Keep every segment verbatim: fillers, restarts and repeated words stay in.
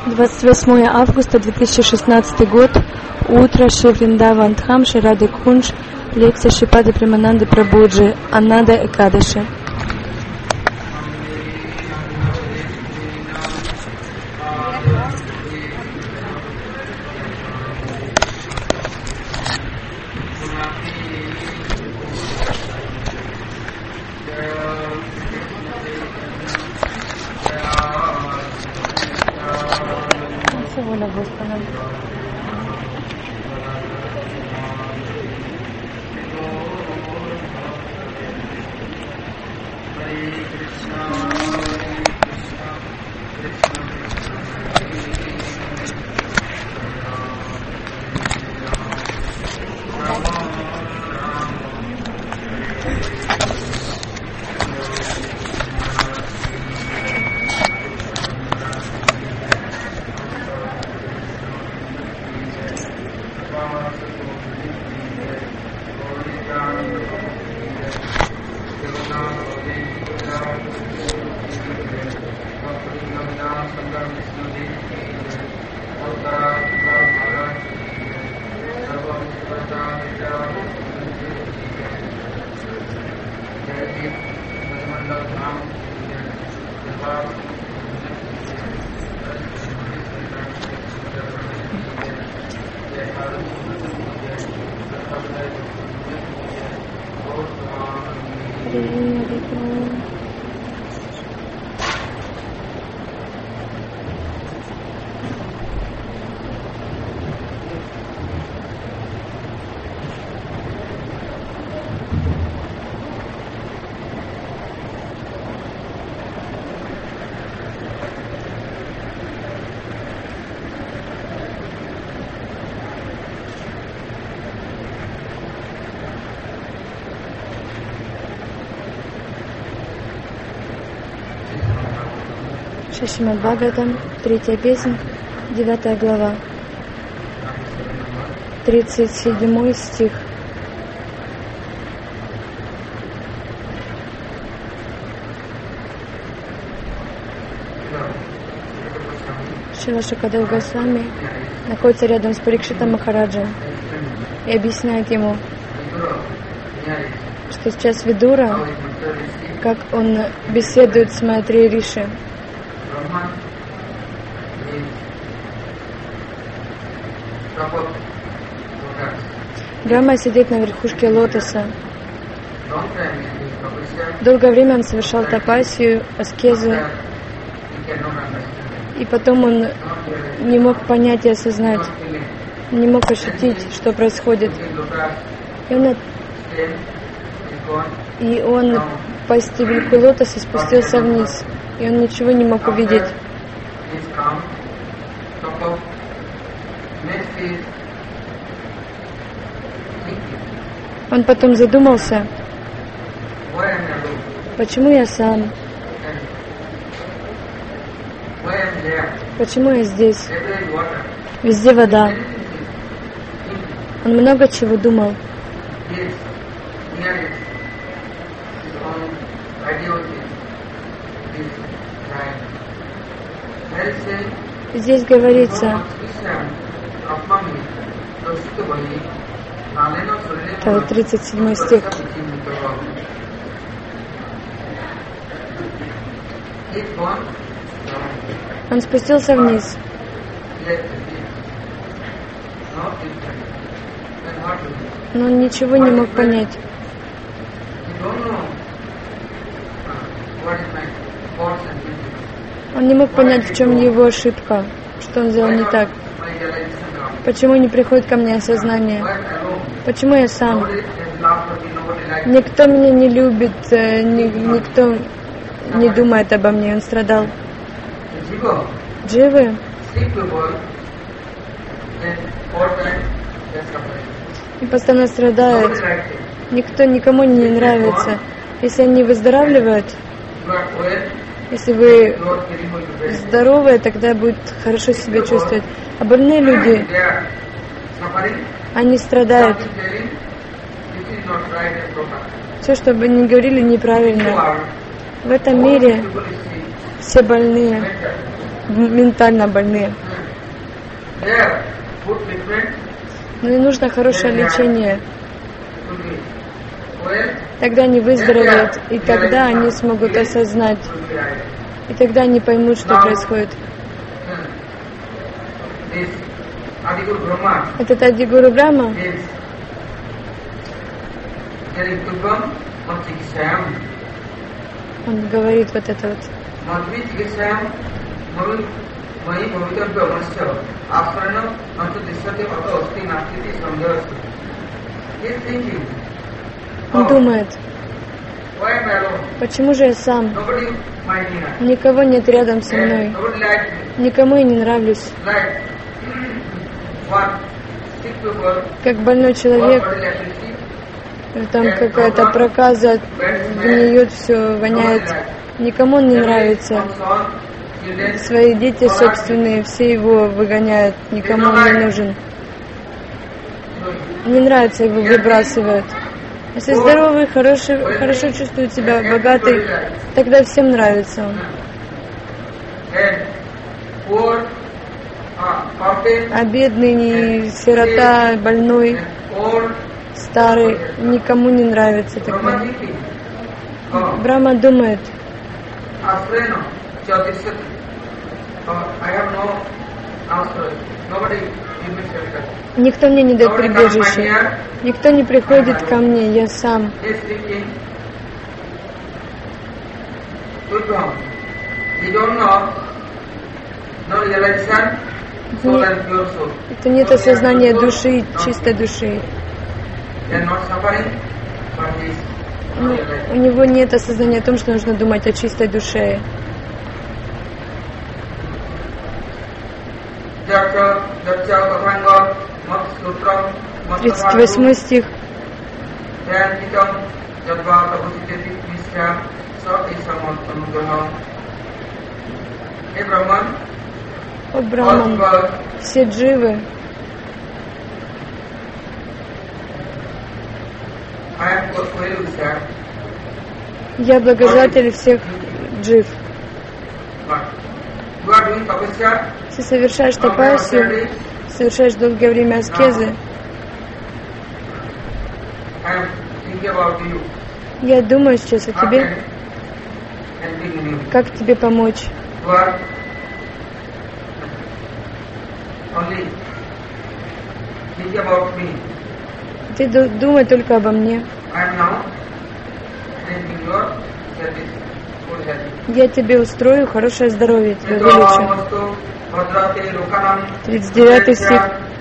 двадцать восьмое августа две тысячи шестнадцатый год. Утро. Шри Вриндаван Дхам, Шри Рада Кунж. Лекция Шрипады Премананды Прабhuджи. Аннада Экадаши. Воля Господа. Шримад Бхагаватам, третья песня, девятая глава, тридцать седьмой стих. Шрила Шукадев Госвами находится рядом с Парикшитом Махараджем и объясняет ему, что сейчас Видура, как он беседует с Майтрея Риши. Брахма сидит на верхушке лотоса. Долгое время он совершал тапасию, аскезу, и потом он не мог понять и осознать, не мог ощутить, что происходит. И он, и он по стебельку лотоса спустился вниз, и он ничего не мог увидеть. Он потом задумался, почему я сам, почему я здесь, везде вода. Он много чего думал. Здесь говорится, это тридцать седьмой стих. Он спустился вниз. Но он ничего не мог понять. Он не мог понять, в чем его ошибка, что он сделал не так. Почему не приходит ко мне осознание? Почему я сам? Никто меня не любит, ни, никто не думает обо мне, он страдал. Дживы и постоянно страдают. Никто никому не нравится. Если они выздоравливают, если вы здоровы, тогда будет хорошо себя чувствовать. А больные люди, они страдают. Все, что бы ни говорили, неправильно. В этом мире все больные. ментально больные. Но им нужно хорошее лечение. Тогда они выздоровеют, и тогда они смогут осознать, и тогда они поймут, что происходит. Этот Адигуру Брахма, он говорит вот это вот. Он думает, почему же я сам? Никого нет рядом со мной. Никому я не нравлюсь. Как больной человек, там какая-то проказа, гниет все, воняет. Никому он не нравится. Свои дети собственные, все его выгоняют. Никому он не нужен. Не нравится, его выбрасывают. Если здоровый, хороший, хорошо чувствует себя, богатый, тогда всем нравится он. А бедный, сирота, больной, старый, никому не нравится тогда. Брахма думает, никто мне не дает прибежище, никто не приходит ко мне, я сам. Это нет осознания души, чистой души. Но у него нет осознания о том, что нужно думать о чистой душе. тридцать восьмой стих. О Брахман, все дживы, я благодетель всех джив. Ты совершаешь тапасию, совершаешь долгое время аскезы. Я думаю сейчас о тебе, как тебе помочь. Ты думай только обо мне. Я тебе устрою хорошее здоровье, тебя вылечу. тридцать девятый стих.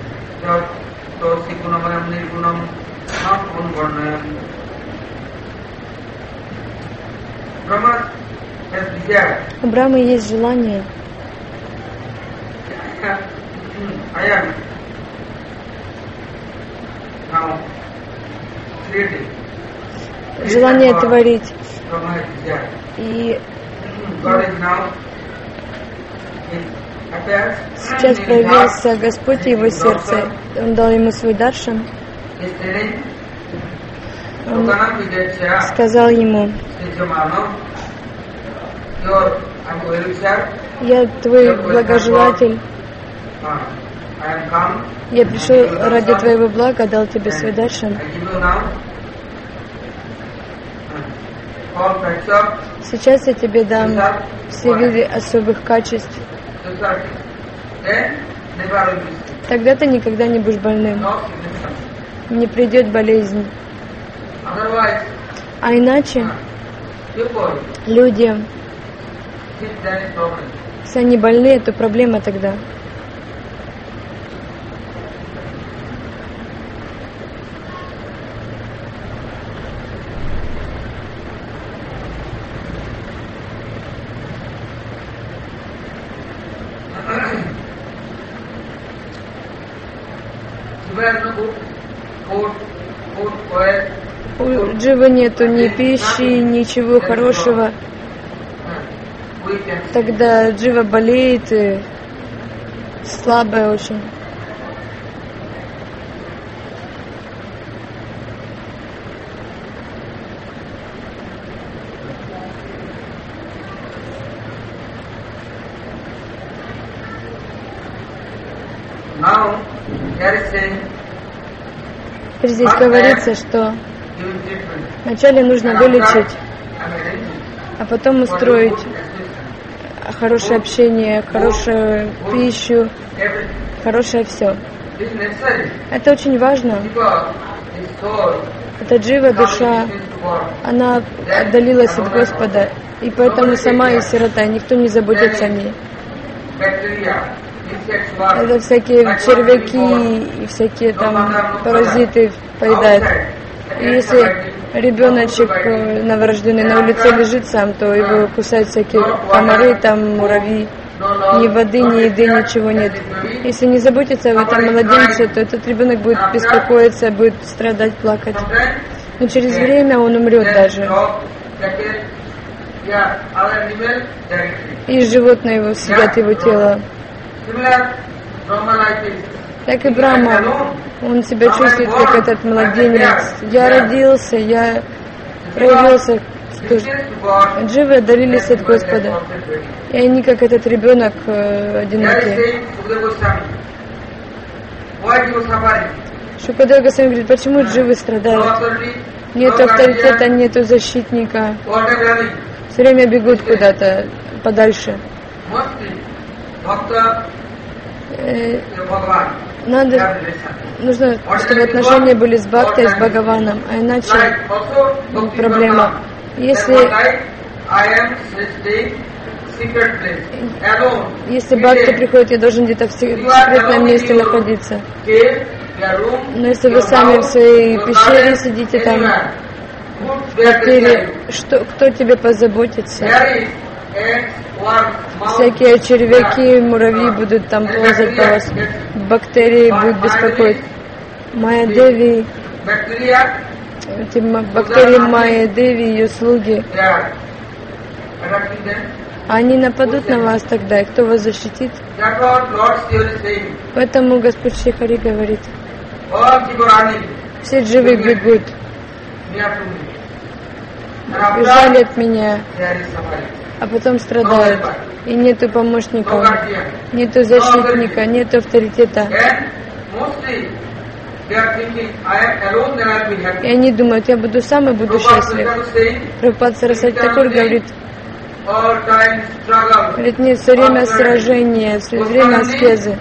У Брахмы есть желание. Желание творить. И сейчас проявился Господь в его сердце. Он дал ему свой даршан. Он сказал ему: я твой благожелатель. Я пришел ради твоего блага, дал тебе свой даршан. Сейчас я тебе дам все виды особых качеств. Тогда ты никогда не будешь больным. Не придет болезнь. А иначе люди, если они больны, то проблема тогда. У дживы нету ни пищи, ничего хорошего. Тогда джива болеет и слабая очень. Здесь говорится, что вначале нужно вылечить, а потом устроить хорошее общение, хорошую пищу, хорошее все. Это очень важно. Эта джива, душа, она отдалилась от Господа, и поэтому сама и сирота, никто не заботится о ней. Это всякие червяки и всякие там паразиты поедают. И если ребеночек новорожденный на улице лежит сам, то его кусают всякие комары, там муравьи. Ни воды, ни еды, ничего нет. Если не заботиться об этом младенце, то этот ребенок будет беспокоиться, будет страдать, плакать. Но через время он умрет даже. И животные его съедят его тело. Так и Брахма, он себя чувствует, как этот младенец. Я родился, я проявился. Дживы отдалились от Господа. И они, как этот ребенок, э, одинокие. Шукадева Госвами говорит, почему дживы страдают? Нету авторитета, нету защитника. Все время бегут куда-то подальше. Э, надо, нужно, чтобы отношения были с Бхактой, с Бхагаваном, а иначе проблема. Если, если Бхакта приходит, я должен где-то в секретном месте находиться. Но если вы сами в своей пещере сидите там, в квартире, что, кто тебе позаботится? Всякие червяки, муравьи будут там ползать по вас, бактерии будут беспокоить. Майя Деви, эти бактерии Майя Деви, ее слуги, они нападут на вас тогда, и кто вас защитит? Поэтому Господь Шри Хари говорит, все дживы бегут, бежали от меня, а потом страдают. И нету помощников, нету защитника, нету авторитета. И они думают, я буду сам и буду счастлив. Прабхупада Сарасвати Такур говорит, говорит, нет, все время сражения, все время аскезы.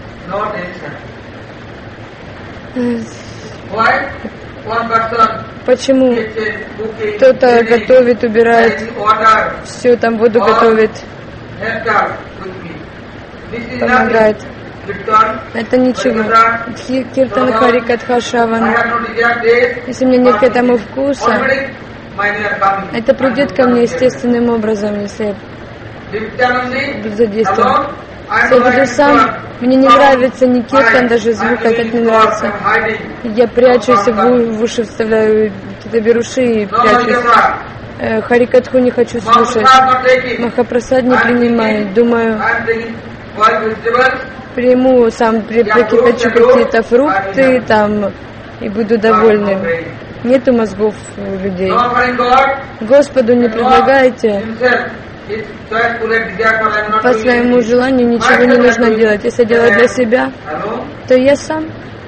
Почему кто-то готовит, убирает, все там воду готовит, помогает. Это ничего. Киртан Хари Катха Шраван. Если у меня нет к этому вкуса, это придет ко мне естественным образом, если я буду задействован. Если я буду сам, мне не нравится ни киртан, даже звук этот не нравится. Я прячусь, в уши вставляю какие-то беруши и прячусь. Харикатху не хочу слушать. Махапрасад не принимаю. Думаю, приму, сам прикипячу какие-то фрукты там и буду довольным. Нету мозгов у людей. Господу не предлагайте. По своему желанию ничего не нужно делать. Если делать для себя, то я сам.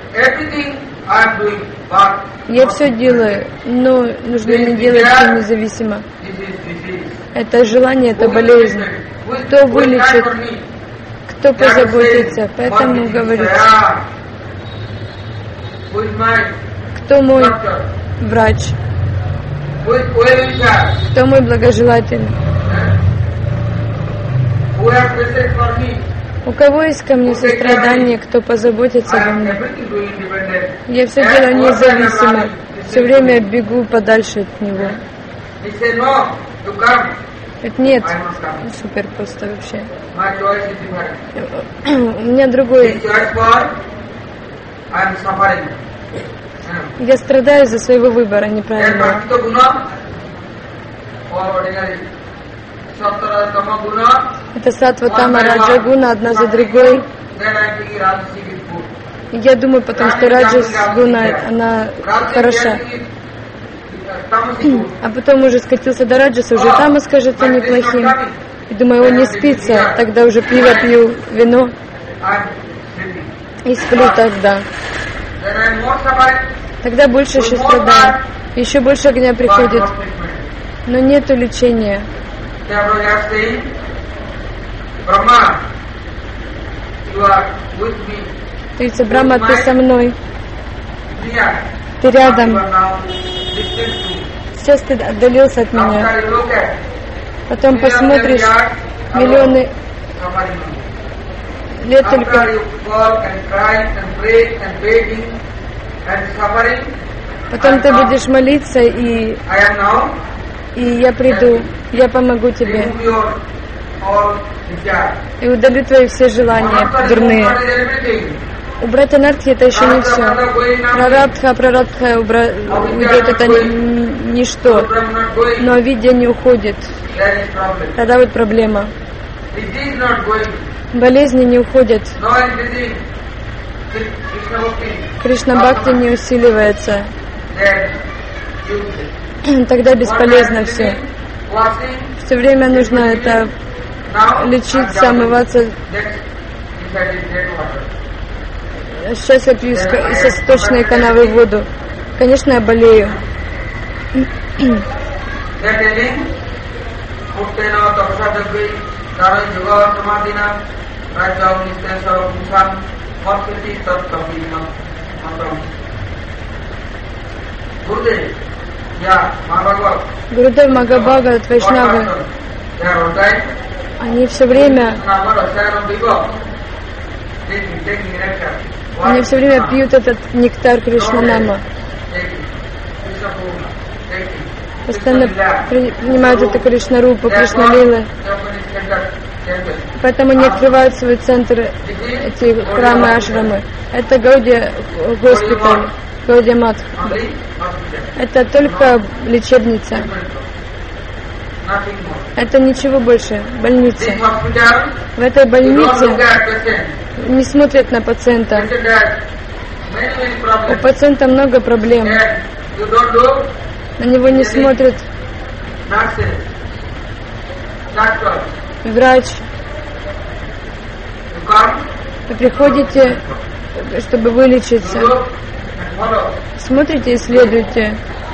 Я все делаю, но нужно не делать все независимо. Это желание, это болезнь. Кто вылечит, кто позаботится. Поэтому говорит, кто мой врач, кто мой благожелатель. У кого есть ко мне сострадание, кто позаботится обо мне? Я все делаю независимо, все время бегу подальше от него. Говорит, нет, супер просто вообще. У меня другой. Я страдаю из-за своего выбора неправильного. Это саттва, тама, раджа, гуна, одна за другой. Я думаю, потому что раджас гуна, она хороша. А потом уже скатился до раджаса, уже тамас кажется неплохим. И думаю, он не спится, тогда уже пиво пью, вино. и сплю тогда. Тогда больше еще страдаю. Еще больше огня приходит. Но нету лечения. Говорится, Брахма, ты со мной. Ты рядом. Сейчас ты отдалился от меня. Потом посмотришь миллионы лет только. Потом ты будешь молиться, и, и я приду, я помогу тебе. И удалю твои все желания дурные. Убрать анархию — это еще не все. Прарабдха, прарабдха убра... уйдет, это ни... ничто. Но видя не уходит. Тогда вот проблема. Болезни не уходят. Кришна Бхакти не усиливается. Тогда бесполезно все. Все время нужно это лечиться, омываться. Сейчас я пью из источной канавы воду. Конечно, я болею. Гурудев, Магабхагават, Вайшнавы, они все время Они все время пьют этот нектар Кришнанама. Постоянно принимают это Кришнарупу, Кришналилы. Поэтому не открывают свой центр, эти храмы, ашрамы. Это Гаудия госпиталь, Гаудия Матх. Это только лечебница. Это ничего больше, больница. В этой больнице не смотрят на пациента. У пациента много проблем. На него не смотрят врач. Вы приходите, чтобы вылечиться. Смотрите, исследуйте.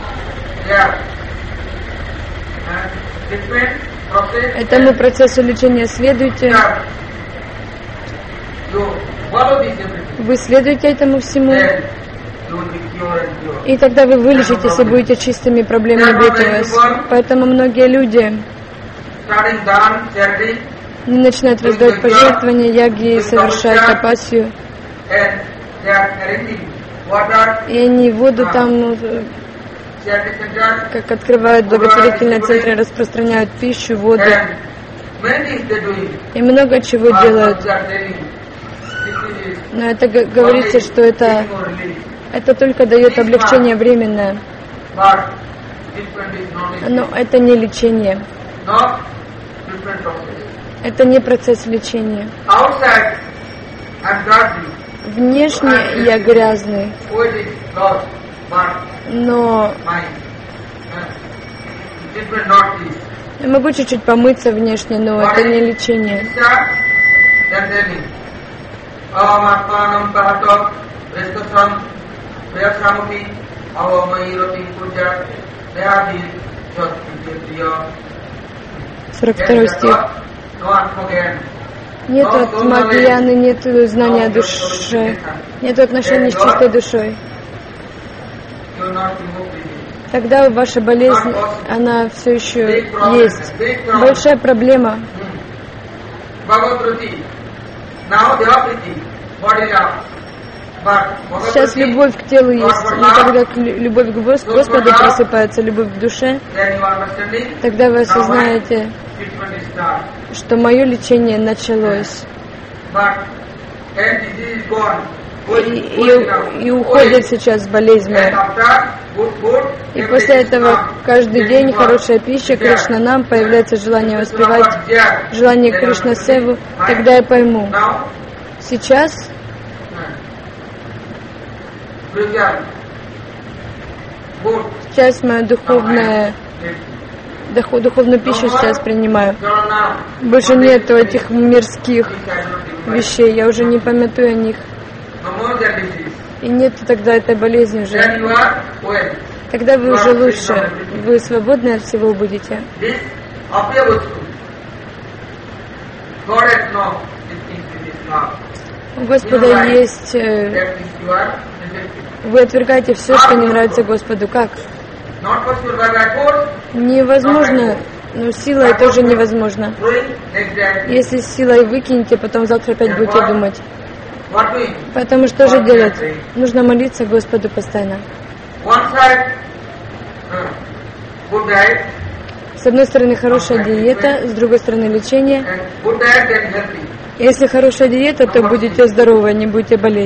Этому процессу лечения следуйте. Вы следуете этому всему. И тогда вы вылечитесь и будете чистыми, проблем не будет у вас. Поэтому многие люди не начинают раздавать пожертвования, яги, совершать тапасию. И они воду там, как открывают благотворительные центры, распространяют пищу, воду. И много чего делают. Но это говорится, что это, это только дает облегчение временное. Но это не лечение. Это не процесс лечения. Внешне я грязный, но я могу чуть-чуть помыться внешне, но это не лечение. сорок второй стих. Нет атмагьяны, нет знания о душе, нет отношений с чистой душой. Тогда ваша болезнь, она все еще есть. Большая проблема. Сейчас любовь к телу есть, но когда любовь к Господу просыпается, любовь к душе, тогда вы осознаете, что мое лечение началось. И, и, и уходит сейчас болезнь моя. И после этого каждый день хорошая пища, Кришна нам, появляется желание воспевать, желание Кришна Севу, тогда я пойму. Сейчас сейчас моя духовная духовную пищу сейчас принимаю. Больше нету этих мирских вещей, я уже не памятую о них. И нет тогда этой болезни уже. Тогда вы уже лучше, вы свободны от всего будете. У Господа есть... Вы отвергаете все, что не нравится Господу. Как? Невозможно, но силой тоже невозможно. Если силой выкинете, потом завтра опять будете думать. Поэтому что же делать? Нужно молиться Господу постоянно. С одной стороны хорошая диета, с другой стороны лечение. Если хорошая диета, то будете здоровы, не будете болеть.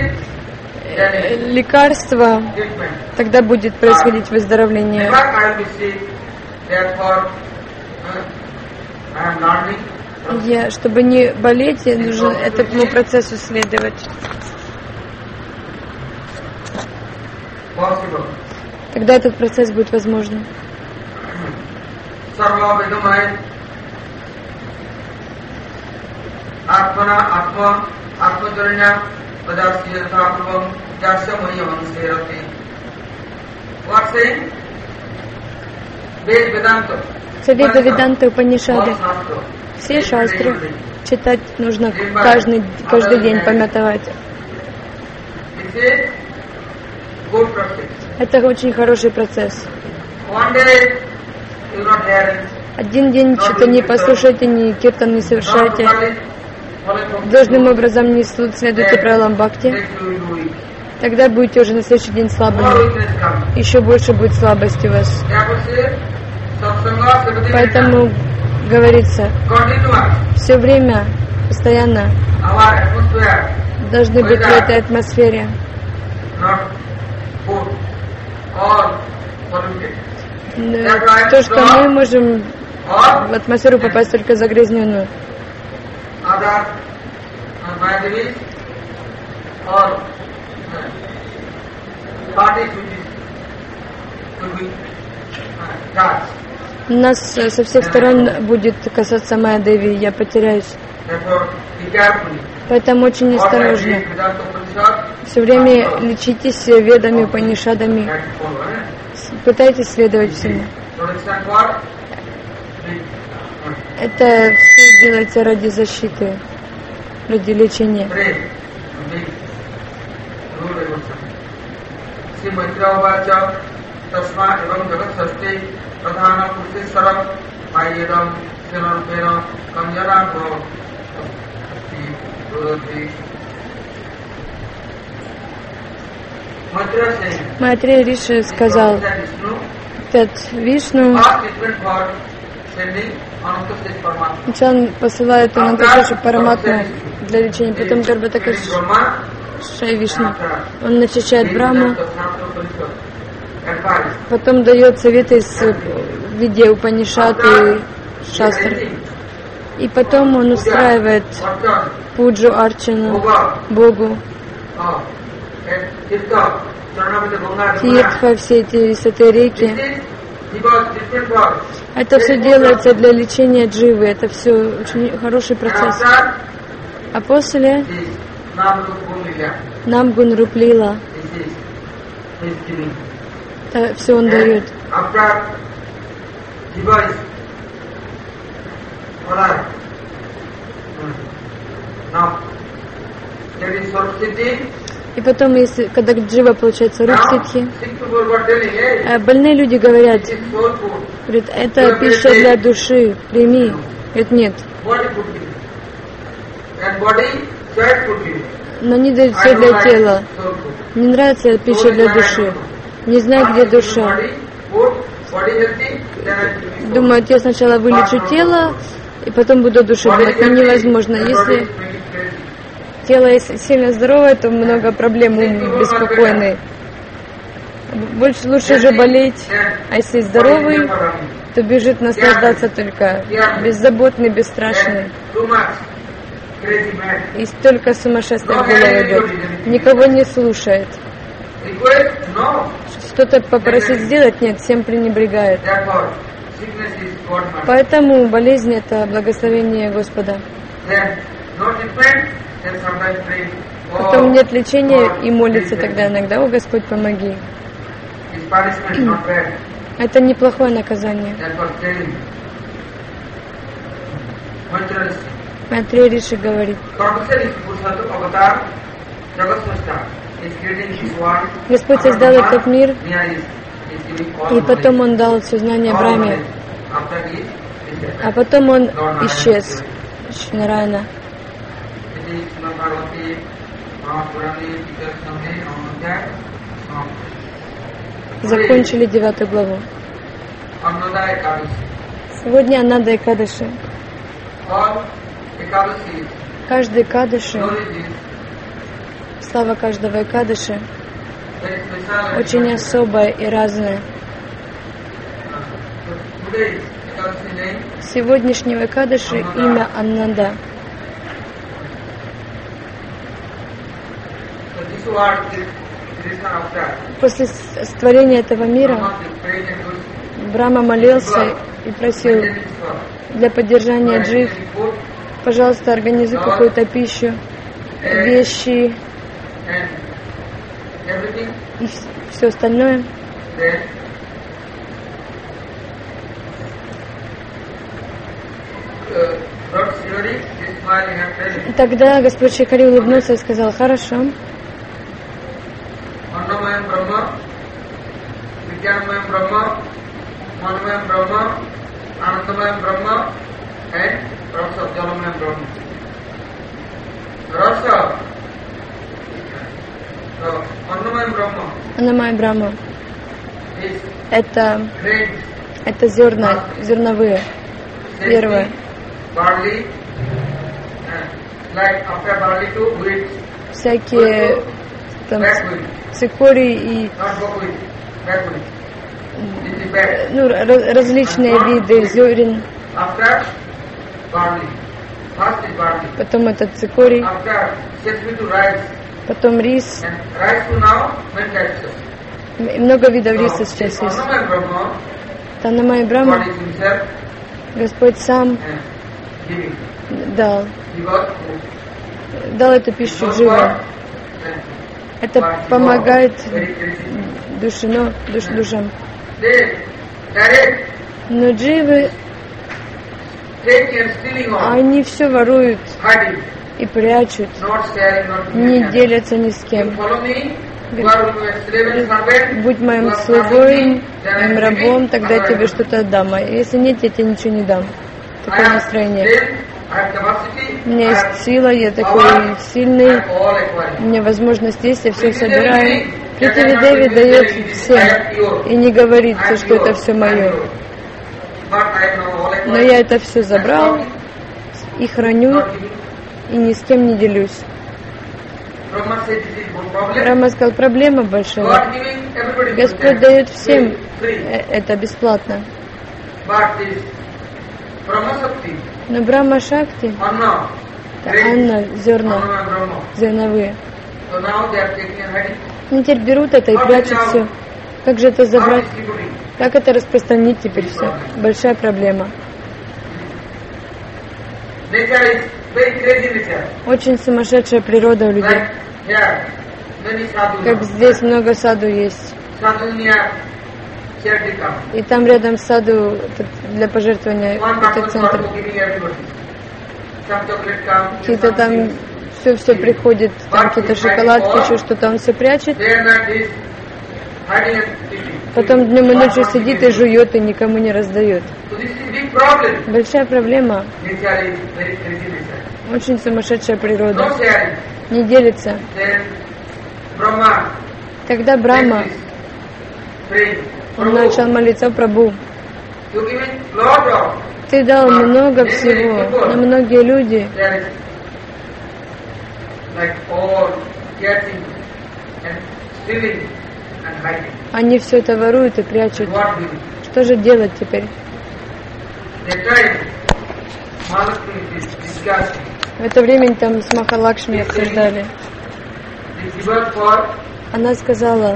Лекарства, тогда будет происходить выздоровление. Я, чтобы не болеть, нужно этому процессу следовать. Тогда этот процесс будет возможным. Совета Веданта Упанишады. Все шастры читать нужно каждый, каждый день, памятовать. Это очень хороший процесс. Один день что-то не послушайте, ни киртан не совершайте. Должным образом не следуйте правилам бхакти. Тогда будете уже на следующий день слабыми. Еще больше будет слабости у вас. Поэтому говорится, все время, постоянно должны быть в этой атмосфере. То, что мы можем в атмосферу попасть только загрязненную. Нас со всех сторон будет касаться Майя Деви, я потеряюсь. Поэтому очень осторожно. Все время лечитесь ведами, упанишадами. Пытайтесь следовать всему. Это все делается ради защиты, ради лечения. Майтрея Риши сказал, этот Вишну, сначала он посылает Анантакешу Параматму для лечения, потом Гарбхатакеша Вишну. Он начищает Брахму, потом дает советы в виде Упанишад и Шастр. И потом он устраивает пуджу, арчану Богу. Тиртха, все эти святые реки. Это все делается для лечения дживы. Это все очень хороший процесс. А после Намгун Руплила. Это все он дает. И потом, если, когда джива получается рукситхи, больные люди говорят, говорят, это пища для души, прими. Говорит, нет. Но не дают все для тела. Не нравится пища для души. Не знаю, где душа. Думают, я сначала вылечу тело, и потом буду душу делать. Но невозможно. Если тело сильно здоровое, то много проблем, ум беспокойный. Больше лучше же болеть, а если здоровый, то бежит наслаждаться только. Беззаботный, бесстрашный. И столько сумасшествия в голову идет. Никого не слушает. Что-то попросить сделать, нет, всем пренебрегает. Поэтому болезнь — это благословение Господа. Потом нет лечения и молится тогда иногда: «О Господь, помоги». Это неплохое наказание. Майтрея Риши говорит: Господь создал этот мир, и потом Он дал все знания Брахме, а потом Он исчез. Нараяна. Закончили девятую главу. Сегодня Аннада Экадаши. Каждый Экадаши, слава каждого Экадаши очень особая и разная. Сегодняшнего Экадаши имя Аннада. После створения этого мира Брахма молился и просил для поддержания джив: пожалуйста, организуй какую-то пищу, вещи и все остальное. И тогда Господь Шрихари улыбнулся и сказал: хорошо. Аннамая Брахма — это, это зерна, зерновые, первое. Всякие там цикории и ну, различные виды зерен. Потом это цикорий, потом рис. И много видов риса сейчас есть. Аннамая Брахма Господь сам дал, дал эту пищу дживам. Это помогает душе, но, душ, душам. Но дживы, они все воруют и прячут, не делятся ни с кем. Будь моим слугой, моим рабом, тогда я тебе что-то отдам. А если нет, я тебе ничего не дам. Такое настроение. У меня есть сила, я такой сильный, у меня возможность есть, я все собираю. Притиви Деви дает всем и не говорит, что это все мое. Но я это все забрал и храню, и ни с кем не делюсь. Брахма сказал: проблема большая. Господь дает всем это бесплатно. Но Брахма Шакти, Анна, зерна, зерновые. Они теперь берут это и прячут все. Как же это забрать? Как это распространить теперь все? Большая проблема. Очень сумасшедшая природа у людей. Как здесь много саду есть. И там рядом с саду для пожертвования это центр. Какие-то там все-все приходит, там какие-то шоколадки, еще что-то, он все прячет. Потом днем и ночью сидит и жует, и никому не раздает. Большая проблема. Очень сумасшедшая природа. Не делится. Когда Брахма, он начал молиться: Прабху, ты дал много всего, но многие люди они все это воруют и прячут. Что же делать теперь? В это время там с Махалакшми обсуждали. Она сказала: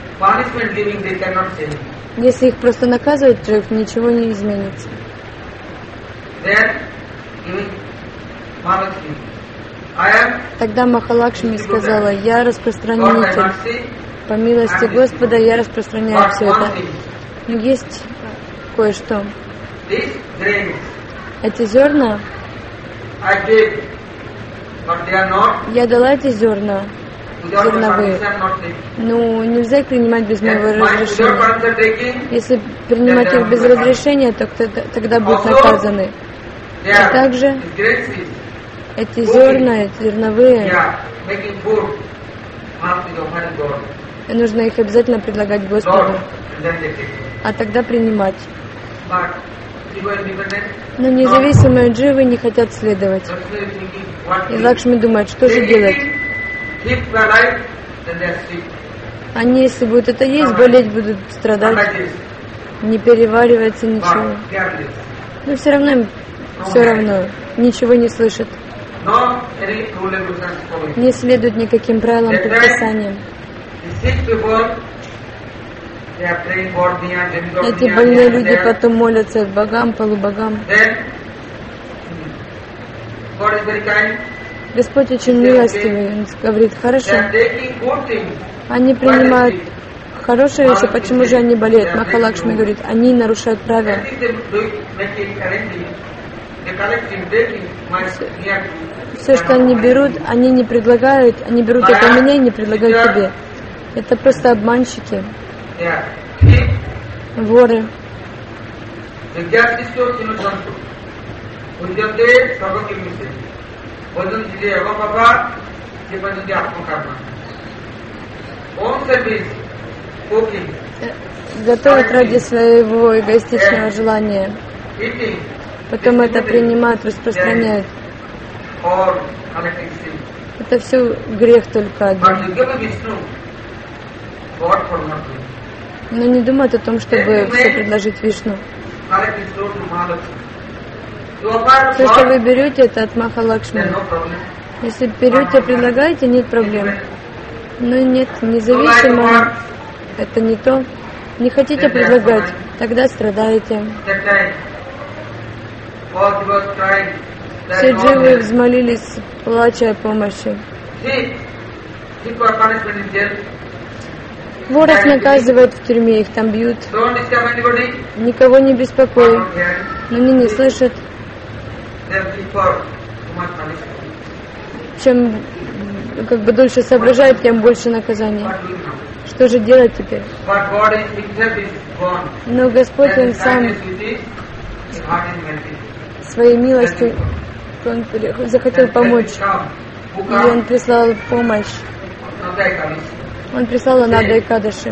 если их просто наказывать, то ничего не изменится. Тогда Махалакшми сказала: я распространитель. По милости Господа я распространяю все это. Но есть кое-что. Эти зерна, я дала эти зерна, зерновые. Ну, нельзя их принимать без моего разрешения. Если принимать их без разрешения, то тогда будут наказаны. И также эти зерна, эти зерновые, нужно их обязательно предлагать Господу, а тогда принимать. Но независимые дживы не хотят следовать. И Лакшми думает, что же делать? Они, если будут это есть, болеть будут, страдать, не переваривается ничего. Но все равно им все равно, ничего не слышат. Не следуют никаким правилам, предписаниям. Эти больные люди потом молятся богам, полубогам. Господь очень милостивый, Он говорит: хорошо. Они принимают хорошие вещи, почему же они болеют? Махалакшми говорит: они нарушают правила. Все, что они берут, они не предлагают, они берут это у меня и не предлагают тебе. Это просто обманщики, воры. Готовят ради своего эгоистичного желания. Потом это принимают, распространяют. Это все грех только один. Но не думают о том, чтобы все предложить Вишну. То, что вы берете, это от Махалакшми. Если берете, предлагаете, нет проблем. Но нет, независимо, это не то. Не хотите предлагать, тогда страдаете. Все дживы взмолились, плача о помощи. Воров наказывают в тюрьме, их там бьют. Никого не беспокоят, но они не слышат. Чем как бы дольше соображают, тем больше наказаний. Что же делать теперь? Но Господь, Он сам своей милостью, Он захотел помочь. И Он прислал помощь. Он прислал Анада и Кадаши.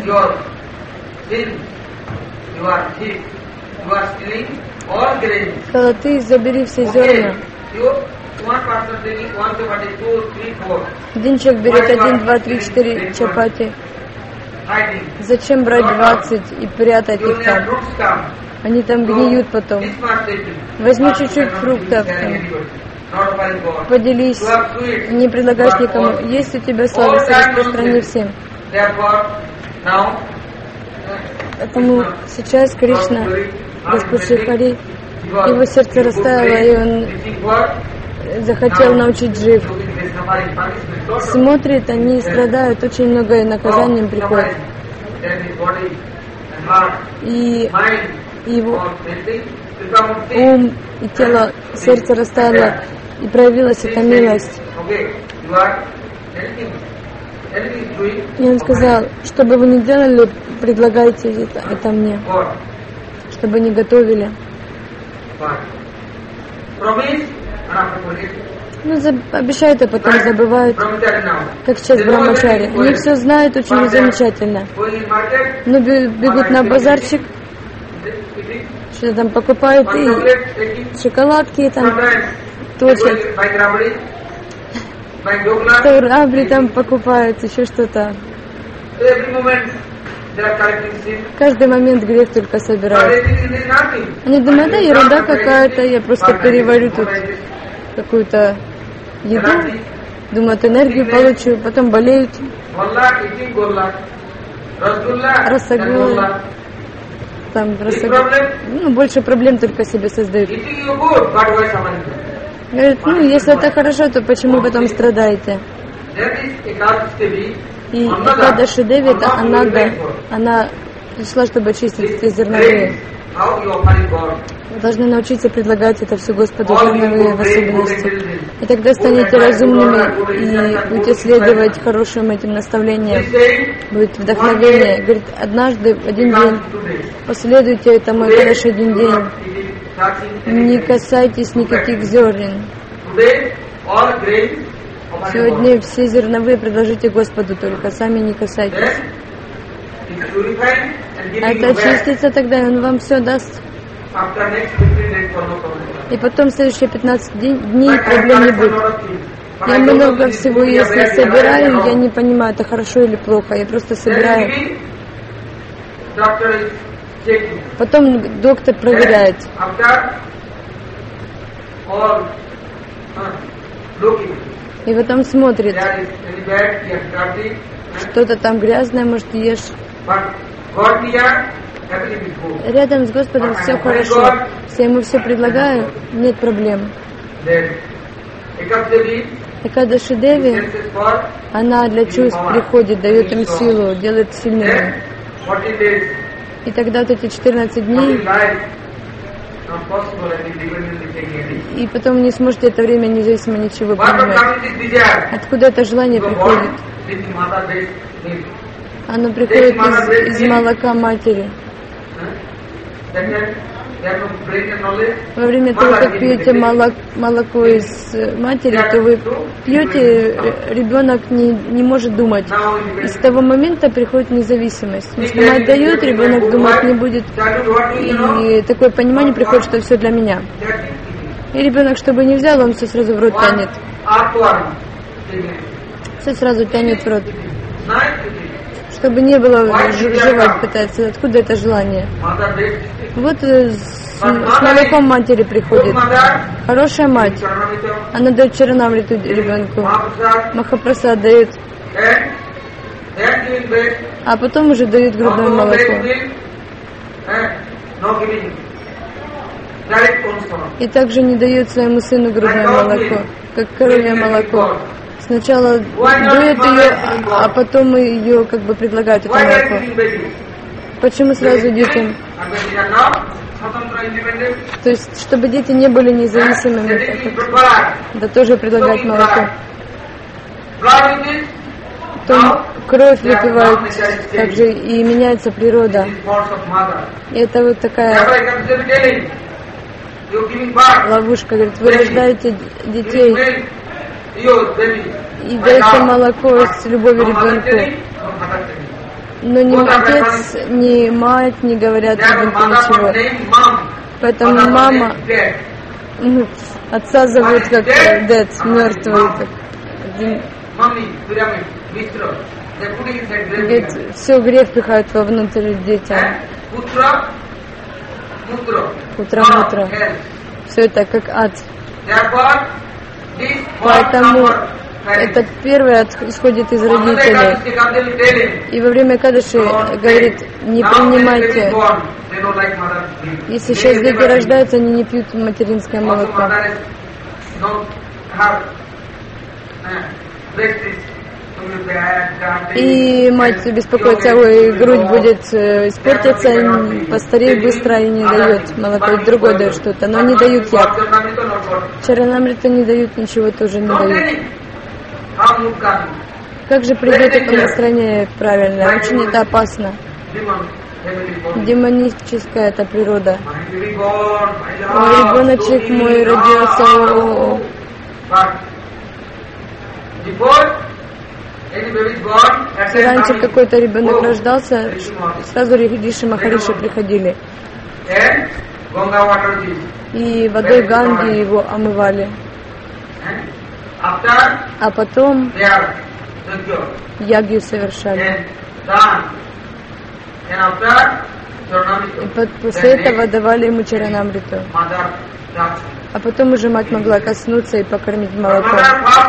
Сказала: ты забери все зерна. Один человек берет один, два, три, четыре чапати. Зачем брать двадцать и прятать их там? Они там гниют потом. Возьми чуть-чуть фруктов, поделись, не предлагаешь никому. Есть у тебя сладости, распространи всем. Поэтому сейчас Кришна, Господь Шри, его сердце растаяло, и он захотел научить джив. Смотрит, они страдают, очень много наказаний им приходит. И его ум и тело, сердце растаяло, и проявилась эта милость. И он сказал: что бы вы ни делали, предлагайте это, это мне, чтобы не готовили. Ну, за, обещают, а потом забывают, как сейчас брамачари. Они все знают очень замечательно, но бегут на базарчик, что там покупают, и шоколадки там точат, рабли там покупают, еще что-то. Каждый момент грех только собирают. Они думают: да, ерунда какая-то, я просто переварю тут какую-то еду, думают, энергию получу, потом болеют. Расагулы, там расагулы. Ну, больше проблем только себе создают. Говорит, ну, если это хорошо, то почему потом страдаете? И Экадаши Деви, это Анада, она пришла, чтобы очистить эти зерновые. Вы должны научиться предлагать это все Господу, зерновые в особенности. И тогда станете разумными и будете следовать хорошим этим наставлениям. Будет вдохновение. Говорит, однажды, в один день, последуйте этому Экадаши один день. Не касайтесь никаких зерен. Сегодня все зерновые предложите Господу только, сами не касайтесь. А это очистится тогда, и Он вам все даст. И потом следующие пятнадцать дней проблем не будет. Я много всего, если собираю, я не понимаю, это хорошо или плохо, я просто собираю. Потом доктор проверяет. И потом смотрит, что-то там грязное, может, ешь. Рядом с Господом все хорошо. Если я ему все предлагаю, нет проблем. Экадаши Деви, она для чувств приходит, дает им силу, делает сильными. И тогда вот эти четырнадцать дней, и потом не сможете это время независимо ничего принимать. Откуда это желание приходит? Оно приходит из, из молока матери. Во время того, как пьете молоко, молоко из матери, то вы пьете, ребенок не, не может думать. И с того момента приходит независимость. Если мать дает, ребенок думать не будет. И такое понимание приходит, что все для меня. И ребенок, чтобы не взял, он все сразу в рот тянет. Все сразу тянет в рот. Чтобы не было жевать пытается. Откуда это желание? Вот с, с молоком матери приходит. Хорошая мать. Она дает чаранамриту ребенку. Махапрасад дает. А потом уже дает грудное молоко. И также не дает своему сыну грудное молоко, как коровье молоко. Сначала дует ее, а потом ее как бы предлагают это молоко. Почему сразу детям? То есть, чтобы дети не были независимыми, да тоже предлагать молоко. Потом кровь выпивают также, и меняется природа. И это вот такая ловушка, говорит, вы рождаете детей и даете молоко с любовью ребенку. Но ни отец, ни мать не говорят ребенку ничего. Поэтому мама, отца зовут как dead, мертвый. Говорит, все грех пихают вовнутрь детям. Утро-мутро. Все это как ад. Поэтому это первое исходит из родителей. И во время Экадаши говорит, не принимайте. Если сейчас дети рождаются, они не пьют материнское молоко. И мать беспокоится, ой, грудь будет испортиться, постареет быстро и не дает молоко, и другой дает что-то, но не дают яд. Чаранамрита не дают, ничего тоже не дают. Как же придет это настроение правильное? Очень это опасно. Демоническая эта природа. Ой, ребеночек мой родился. Если раньше какой-то ребенок рождался, сразу Риши Махариши приходили. И водой Ганги его омывали. А потом ягью совершали. И после этого давали ему чаранамриту. А потом уже мать могла коснуться и покормить молоком.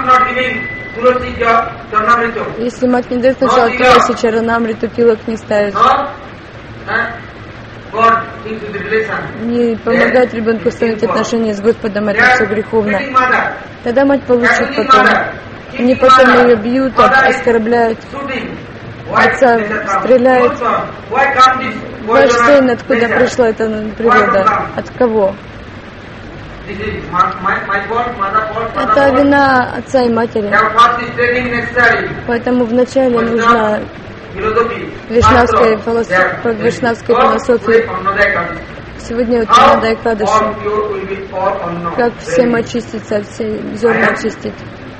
Если мать не дает сначала туласи чаранамриту, тилок не ставит. не помогает ребенку установить отношения с Господом, это все греховно. Тогда мать получит потом. Они потом ее бьют, оскорбляют. Отца стреляют. Ваш сын, откуда пришла эта природа? От кого? Это вина отца и матери. Поэтому вначале нужна вишнавская философия. Сегодня вот надо Экадаши. Как всем очиститься, все зерна очистить.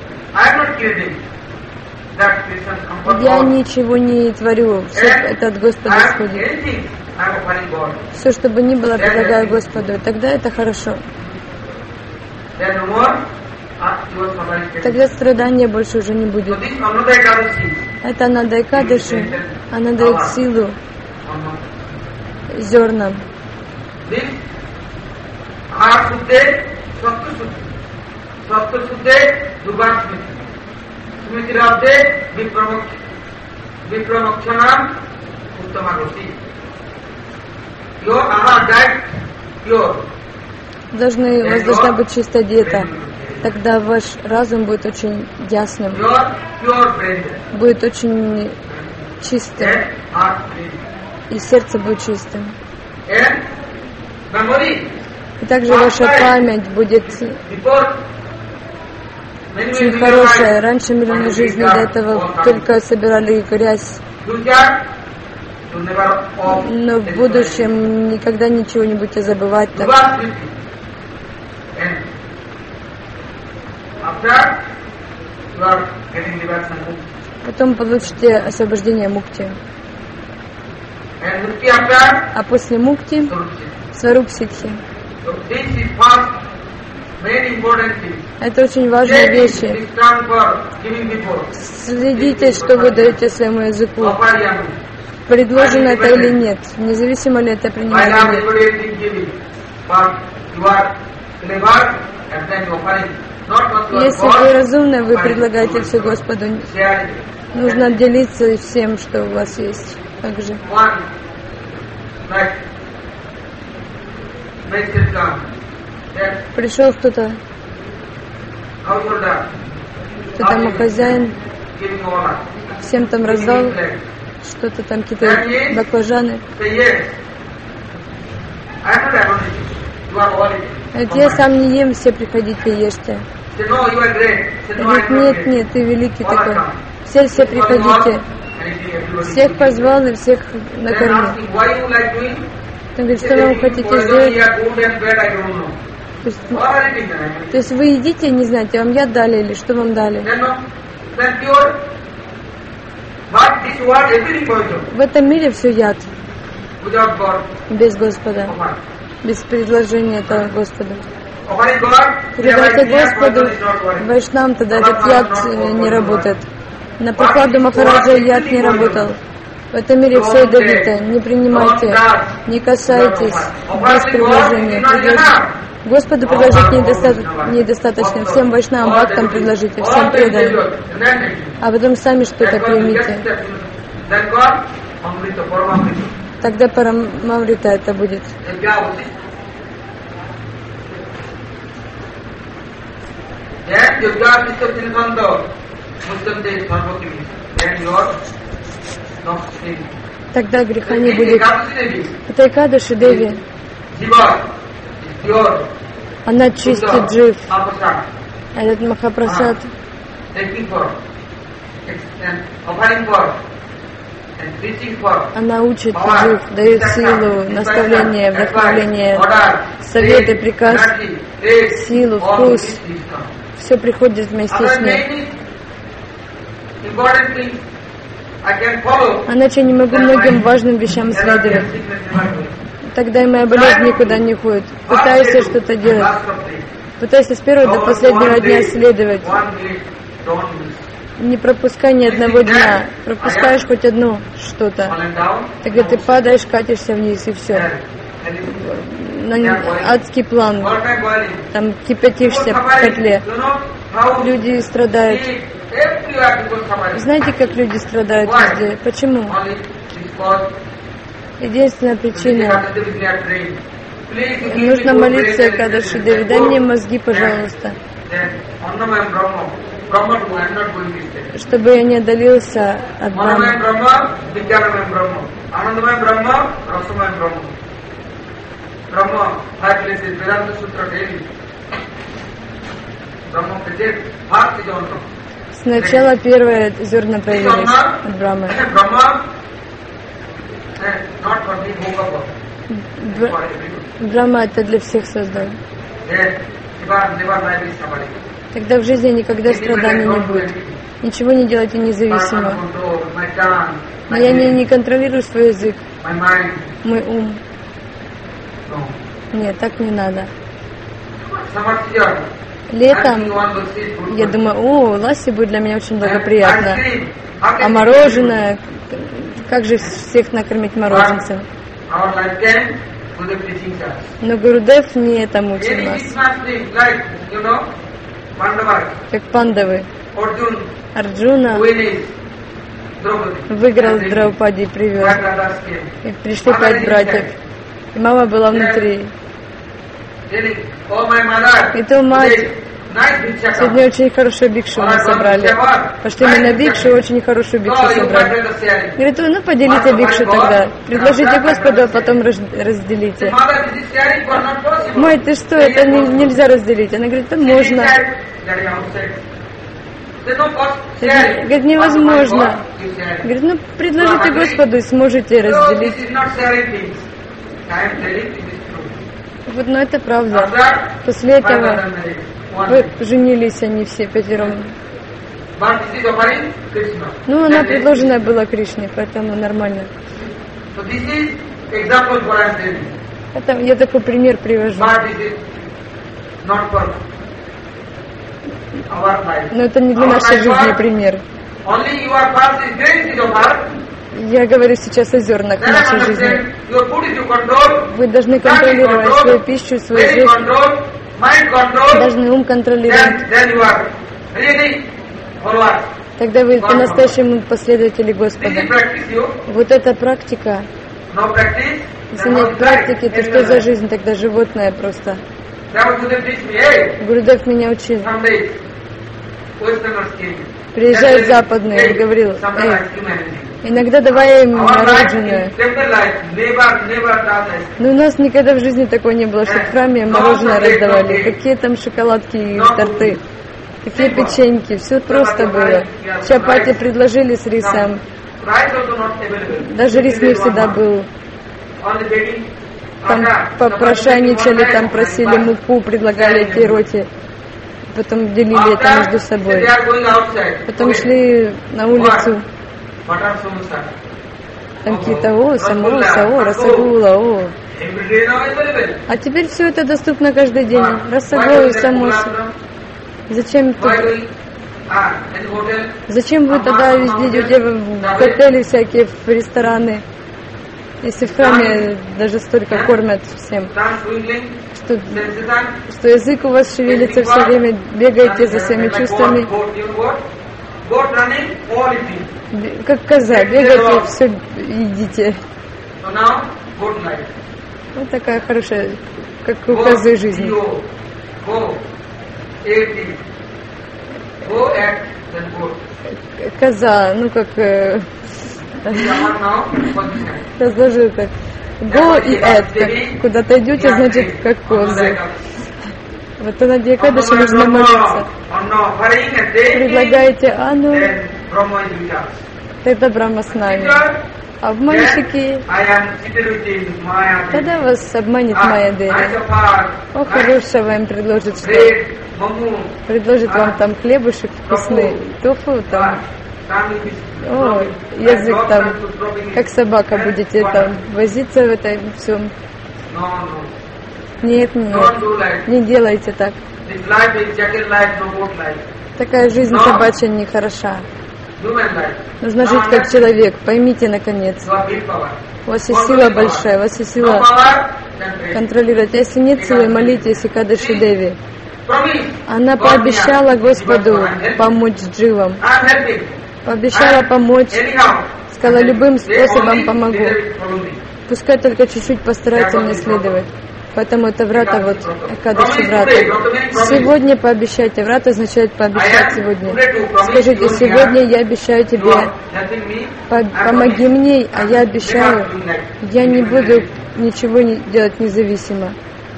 Я ничего не творю, все это от Господа исходит. Все, что бы ни было, предлагаю Господу, тогда это хорошо. Тогда страдания больше уже не будет. Это Анада Экадаши, она дает силу зернам. Должны, у вас должна быть чистая диета. Тогда ваш разум будет очень ясным, будет очень чистым, и сердце будет чистым. И также ваша память будет очень хорошая. Раньше миллионы жизней до этого только собирали грязь. Но в будущем никогда ничего не будете забывать. Так. Потом получите освобождение мукти. А после мукти сваруп ситхи. Это очень важные вещи. Следите, что вы даете своему языку. Предложено это или нет, независимо ли это принимать или нет. Если вы разумны, вы предлагаете все Господу. Нужно делиться всем, что у вас есть. Также. Пришел кто-то, кто-то махазяин, всем там раздал что-то там, какие-то баклажаны. Говорит, я сам не ем, все приходите, ешьте. Говорит, нет, нет, ты великий такой. Все, все приходите. Всех позвал и всех накормил. Он говорит, что вам хотите сделать? То есть, то есть вы едите, не знаете, вам яд дали или что вам дали? В этом мире все яд. Без Господа. Без предложения этого Господа. Передайте Господу, Вайшнам, тогда этот яд не работает. На прикладу Махараджа яд не работал. В этом мире все ядовито. Не принимайте, не касайтесь, без предложения. Предлож... Господу предложить недостаточно, недостаточно. Всем вайшнавам, бхактам предложите, всем преданным. А потом сами что-то примите. Тогда парамамрита это будет. Тогда греха не будет. Это Экадаши Деви. Она чистит джив. Этот Махапрасад. Она учит джив, дает силу, наставление, вдохновление, советы, приказ, силу, вкус. Все приходит вместе с ней. Иначе не могу многим важным вещам следовать. Тогда и моя болезнь никуда не уходит. Пытаюсь что-то делать. Пытаюсь с первого до последнего дня следовать. Не пропускай ни одного дня. Пропускаешь хоть одно что-то. Тогда ты падаешь, катишься вниз и все. На адский план. Там кипятишься в котле. Люди страдают. Знаете, как люди страдают везде? Почему? Единственная причина. Нужно молиться Кадаши Деви. Дай мне мозги, пожалуйста. Чтобы я не отдалился от Брахмы. Сначала первое зерна появились от Брахмы. Брахма это для всех создан. Тогда в жизни никогда страданий не будет. Ничего не делайте независимо. Но я не, не контролирую свой язык, мой ум. Нет, так не надо. Летом я думаю, о, ласси будет для меня очень благоприятно. А мороженое, как же всех накормить мороженцем? Но Гурудев не этому учил нас. Как пандавы. Арджуна выиграл Драупади и привез. И пришли пять братьев. И мама была внутри. И то мать, сегодня очень хорошую бикшу мы собрали. Пошли мы на бикшу, очень хорошую бикшу собрали. Говорит, ну поделите бикшу тогда. Предложите Господу, а потом разделите. Мой, ты что, это не, нельзя разделить. Она говорит, да можно. Говорит, невозможно. Говорит, ну предложите Господу и сможете разделить. Вот, но это правда. После этого вы женились они все пятером. Ну, она предложенная была Кришне, поэтому нормально. Это я такой пример привожу. Но это не для нашей жизни пример. Я говорю сейчас о зернах нашей жизни. Вы должны контролировать свою пищу, свой язык. Должны ум контролировать. Тогда вы по-настоящему последователи Господа. Вот эта практика. Если нет практики, то что за жизнь тогда? Животное просто. Гурудев меня учил. Приезжают западные, он говорил, эй, иногда давай им мороженое. Но у нас никогда в жизни такого не было, что в храме мороженое раздавали. Какие там шоколадки и торты, какие печеньки, все просто было. Чапати предложили с рисом. Даже рис не всегда был. Там попрошайничали, там просили муку, предлагали эти роти. Потом делили это между собой. Потом шли на улицу. Там какие-то, о, самоса, о, расагула, о. А теперь все это доступно каждый день. Расагулу, самосу. Зачем тут? Зачем вы тогда везде идете в отели всякие, в рестораны? Если в храме даже столько кормят всем, что, что язык у вас шевелится все время, бегаете за своими чувствами, как коза, бегаете, все едите. Вот такая хорошая, как у козы жизнь. Коза, ну как... Разложил так. Го и эт. Куда-то идете, значит, как козы. Вот на Дьякадаши нужно молиться. Предлагаете Ану, тогда Брахма с нами. Обманщики, тогда вас обманет Майя Деви. О, хорошего им предложит, что предложит вам там хлебушек вкусный, тофу там. О, язык там, как собака будете там возиться в этом всем. Нет, нет, не делайте так. Такая жизнь собачья нехороша. Нужно жить как человек, поймите наконец. У вас есть сила большая, у вас есть сила контролировать. А если нет силы, молитесь Экадаши Деви. Она пообещала Господу помочь дживам. Пообещала помочь, сказала, любым способом помогу. Пускай только чуть-чуть постарается мне следовать. Поэтому это врата, вот, Экадаши врата. Сегодня пообещайте. Врата означает пообещать сегодня. Скажите, сегодня я обещаю тебе, помоги мне, а я обещаю, я не буду ничего не делать независимо.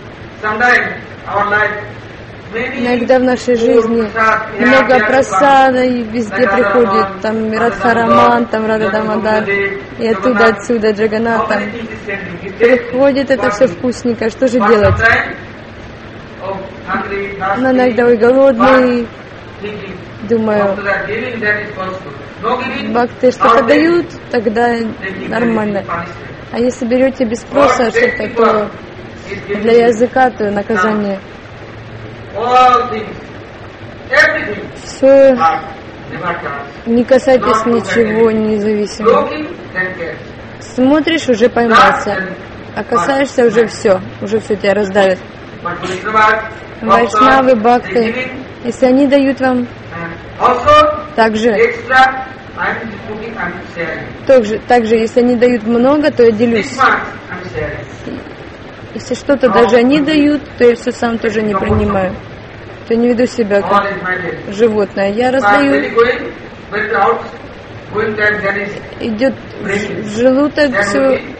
Иногда в нашей жизни много просада, и везде приходит, там Радхараман, там Радха-Дамодар, и оттуда, отсюда, Джаганатха. Приходит это все вкусненько, что же делать? Но иногда ой, голодный, думаю, бхакты что-то дают, тогда нормально. А если берете без спроса что-то, то для языка, то наказание. Все, не касайтесь ничего независимо. Смотришь, уже поймался, а касаешься, уже все, уже все тебя раздавит. Вайшнавы, бхакты, если они дают вам, также, также, также, если они дают много, то я делюсь. Если что-то даже они дают, то я все сам тоже не принимаю. То я не веду себя как животное. Я раздаю. Идет в желудок все. И...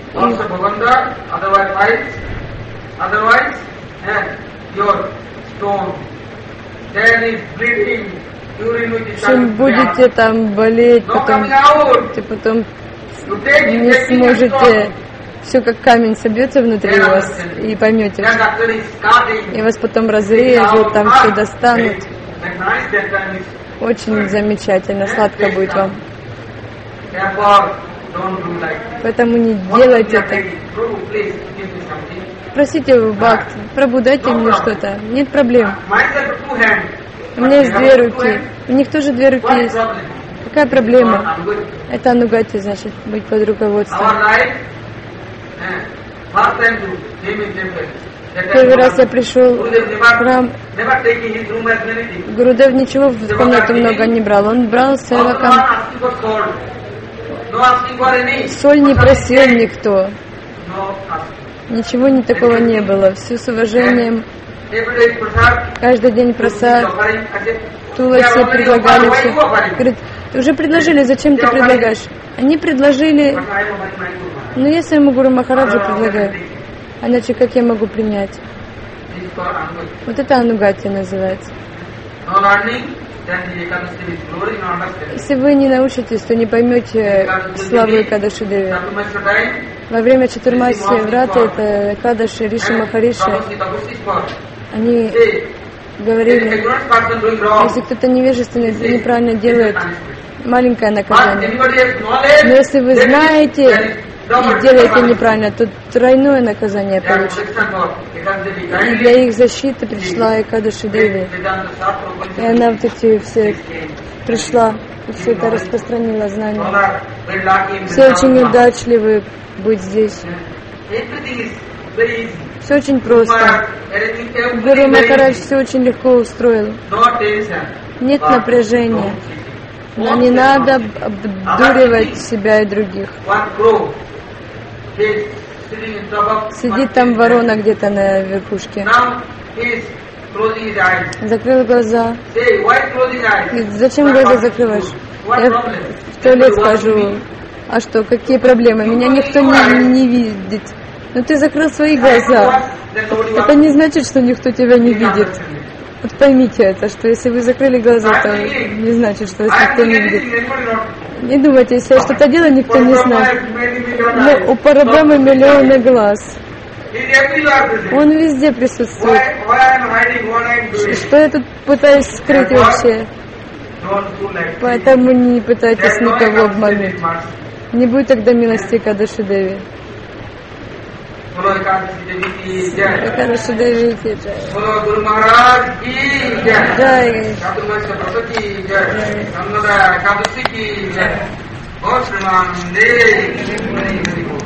Чем будете там болеть, потом, потом не сможете. Все как камень собьется внутри вас, и поймете, и вас потом разрежут, там все достанут. Очень замечательно, сладко будет вам. Поэтому не делайте это. Просите у Бхакти, Прабху, дайте мне что-то. Нет проблем. У меня есть две руки. У них тоже две руки есть. Какая проблема? Это анугати, значит, быть под руководством. Первый раз я пришел в храм, Гурудев ничего в комнату много не брал, он брал с севаком. Соль не просил никто, ничего не такого не было, все с уважением, каждый день просад, Туласи предлагали все. Говорит, уже предложили, зачем ты предлагаешь? Они предложили, но я своему Гуру Махараджу предлагаю. Иначе как я могу принять? Вот это анугати называется. Если вы не научитесь, то не поймете славу Экадаши Деви. Во время Чатурмаси Врата, это Экадаши, Риши Махариши, они говорили, если кто-то невежественный, неправильно делает, маленькое наказание. Но если вы знаете и делаете неправильно, то тройное наказание получите. И для их защиты пришла Экадаши Деви. И она вот эти все пришла, и все это распространила знания. Все очень удачливы быть здесь. Все очень просто. Гуру Махарадж все очень легко устроил. Нет напряжения. Но не надо обдуривать себя и других. Сидит там ворона где-то на верхушке. Закрыл глаза. Говорит, зачем глаза закрываешь? Я в туалет скажу. А что, какие проблемы? Меня никто не, не видит. Но ты закрыл свои глаза. Это не значит, что никто тебя не видит. Вот поймите это, что если вы закрыли глаза, то не значит, что вас никто не видит. Не думайте, если я что-то делаю, никто не знает. Но у Парабрамы миллионы глаз. Он везде присутствует. Что я тут пытаюсь скрыть вообще? Поэтому не пытайтесь никого обмануть. Не будет тогда милости Экадаши Деви. Экадаши Деви ки джай. Guru Maharaj ki jai. Jai. Chaturmasya Vrata ki jai. Annada Ekadashi ki jai. Bhosmanande.